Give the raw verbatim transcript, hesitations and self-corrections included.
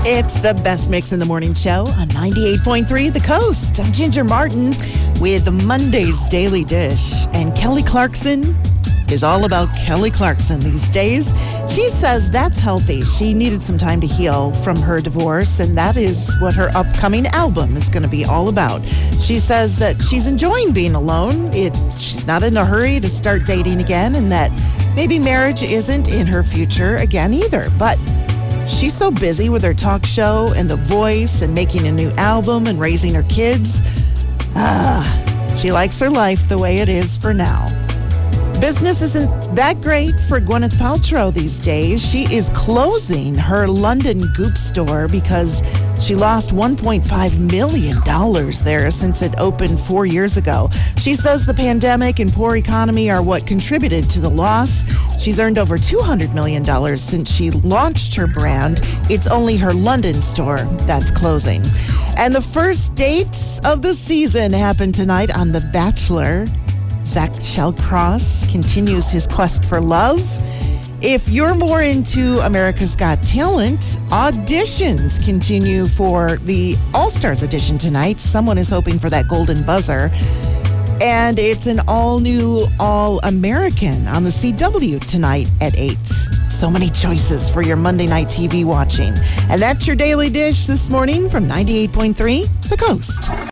It's the best mix in the morning show on ninety-eight point three The Coast. I'm Ginger Martin with Monday's Daily Dish. And Kelly Clarkson is all about Kelly Clarkson these days. She says that's healthy. She needed some time to heal from her divorce, and that is what her upcoming album is going to be all about. She says that she's enjoying being alone. It, she's not in a hurry to start dating again, and that maybe marriage isn't in her future again either. But she's so busy with her talk show and The Voice and making a new album and raising her kids. Ah, she likes her life the way it is for now. Business isn't that great for Gwyneth Paltrow these days. She is closing her London Goop store because she lost one point five million dollars there since it opened four years ago. She says the pandemic and poor economy are what contributed to the loss. She's earned over two hundred million dollars since she launched her brand. It's only her London store that's closing. And the first dates of the season happen tonight on The Bachelor. Zach Shallcross continues his quest for love. If you're more into America's Got Talent, auditions continue for the All-Stars edition tonight. Someone is hoping for that golden buzzer. And it's an all-new All-American on the C W tonight at eight. So many choices for your Monday night T V watching. And that's your Daily Dish this morning from ninety-eight point three The Coast.